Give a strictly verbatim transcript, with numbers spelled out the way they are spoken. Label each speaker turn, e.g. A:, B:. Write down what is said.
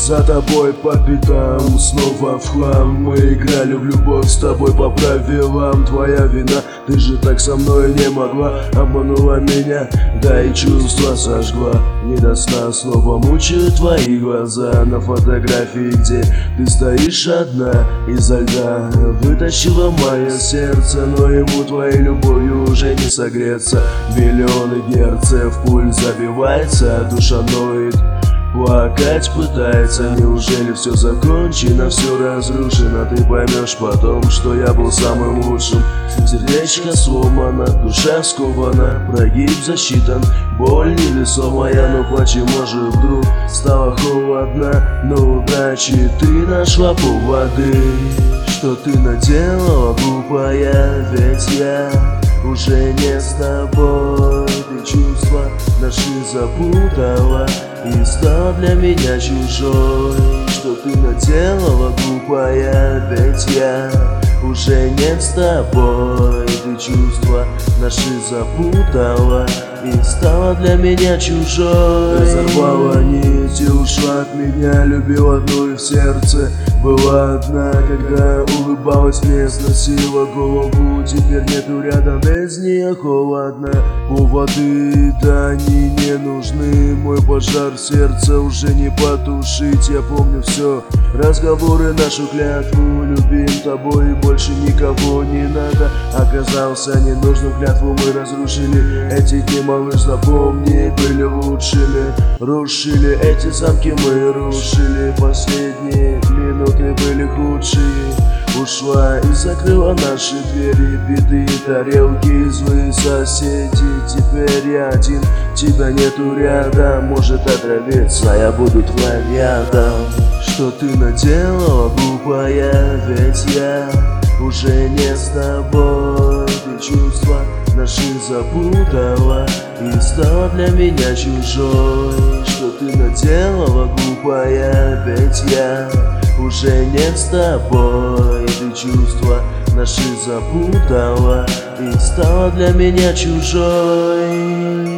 A: За тобой по пятам, снова в хлам. Мы играли в любовь с тобой по правилам. Твоя вина, ты же так со мной не могла. Обманула меня, да и чувства сожгла. Не до сна снова мучают твои глаза. На фотографии, где ты стоишь одна, изо льда вытащила мое сердце. Но ему твоей любовью уже не согреться. Миллионы герцев, пульс забивается, душа ноет, плакать пытается. Неужели все закончено, все разрушено? Ты поймешь потом, что я был самым лучшим. Сердечко сломано, душа скована, прогиб засчитан, боль невесомая. Но почему же вдруг стало холодно? Но удачи ты нашла поводы. Что ты наделала, глупая? Ведь я уже не с тобой. Ты чувства наши запутала и стала для меня чужой. Что ты наделала, глупая? Ведь я уже не с тобой. Ты чувства наши запутала и стала для меня чужой. Разорвала нить и ушла от меня. Любила одну и в сердце была одна. Когда улыбалась мне, сносила голову. Теперь нету рядом, без нее холодно. Поводы, да они не нужны. Мой пожар в сердце уже не потушить. Я помню все, разговоры, нашу клятву. Любим тобой и больше никого не надо. Оказался ненужным, клятву мы разрушили. Эти дни, малыш, запомни, были лучшими. Рушили эти замки, мы рушили. Последние минуты были худшие. Ушла и закрыла наши двери. Битые тарелки, злые соседи. Теперь я один, тебя нету рядом. Может отравиться, я буду твоим ядом. Что ты наделала, глупая? Ведь я уже не с тобой. Ты чувства наши запутала и стала для меня чужой. Что ты наделала, глупая? Ведь я уже не с тобой. Ты чувства наши запутала и стала для меня чужой.